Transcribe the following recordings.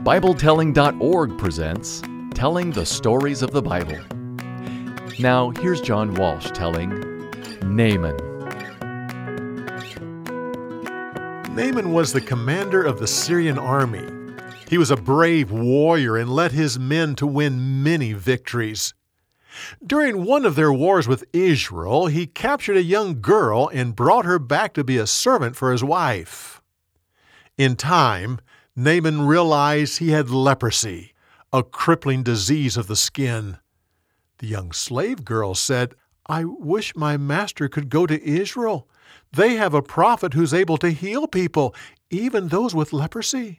BibleTelling.org presents Telling the Stories of the Bible. Now, here's John Walsh telling Naaman. Naaman was the commander of the Syrian army. He was a brave warrior and led his men to win many victories. During one of their wars with Israel, he captured a young girl and brought her back to be a servant for his wife. In time, Naaman realized he had leprosy, a crippling disease of the skin. The young slave girl said, "I wish my master could go to Israel. They have a prophet who's able to heal people, even those with leprosy."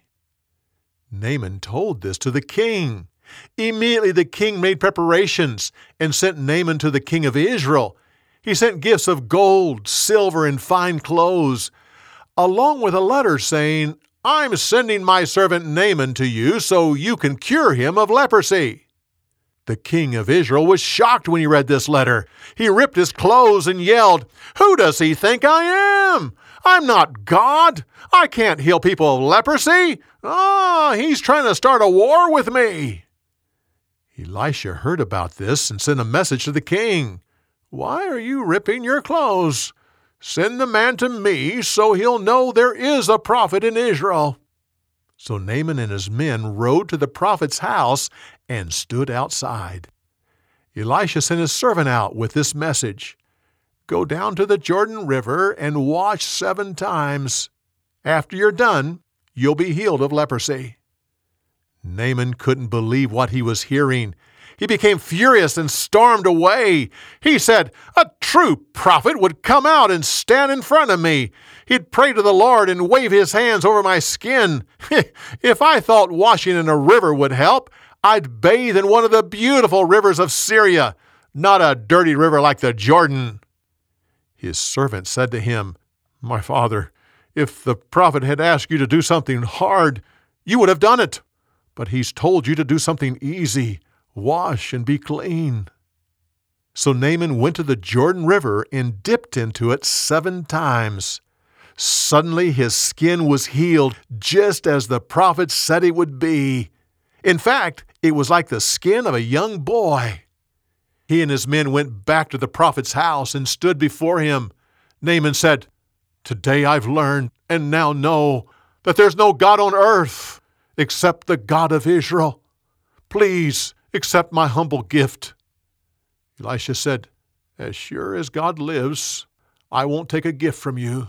Naaman told this to the king. Immediately the king made preparations and sent Naaman to the king of Israel. He sent gifts of gold, silver, and fine clothes, along with a letter saying, "I'm sending my servant Naaman to you so you can cure him of leprosy." The king of Israel was shocked when he read this letter. He ripped his clothes and yelled, "Who does he think I am? I'm not God. I can't heal people of leprosy. He's trying to start a war with me." Elisha heard about this and sent a message to the king. "Why are you ripping your clothes? Send the man to me so he'll know there is a prophet in Israel." So Naaman and his men rode to the prophet's house and stood outside. Elisha sent his servant out with this message: "Go down to the Jordan River and wash 7 times. After you're done, you'll be healed of leprosy." Naaman couldn't believe what he was hearing. He became furious and stormed away. He said, "A true prophet would come out and stand in front of me. He'd pray to the Lord and wave his hands over my skin. If I thought washing in a river would help, I'd bathe in one of the beautiful rivers of Syria, not a dirty river like the Jordan." His servant said to him, "My father, if the prophet had asked you to do something hard, you would have done it. But he's told you to do something easy. Wash and be clean." So Naaman went to the Jordan River and dipped into it 7 times. Suddenly his skin was healed, just as the prophet said it would be. In fact, it was like the skin of a young boy. He and his men went back to the prophet's house and stood before him. Naaman said, "Today I've learned and now know that there's no God on earth except the God of Israel. Please accept my humble gift." Elisha said, "As sure as God lives, I won't take a gift from you."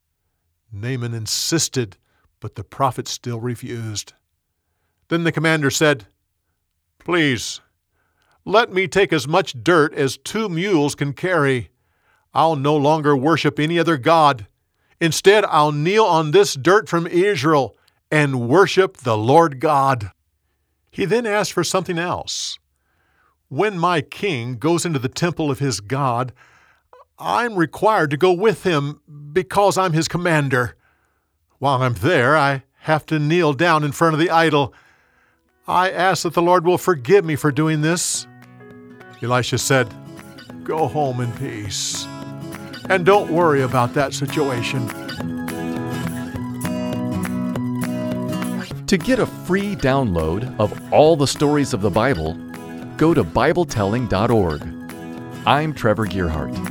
Naaman insisted, but the prophet still refused. Then the commander said, "Please, let me take as much dirt as 2 mules can carry. I'll no longer worship any other god. Instead, I'll kneel on this dirt from Israel and worship the Lord God." He then asked for something else. "When my king goes into the temple of his God, I'm required to go with him because I'm his commander. While I'm there, I have to kneel down in front of the idol. I ask that the Lord will forgive me for doing this." Elisha said, "Go home in peace, and don't worry about that situation." To get a free download of all the stories of the Bible, go to BibleTelling.org. I'm Trevor Gearhart.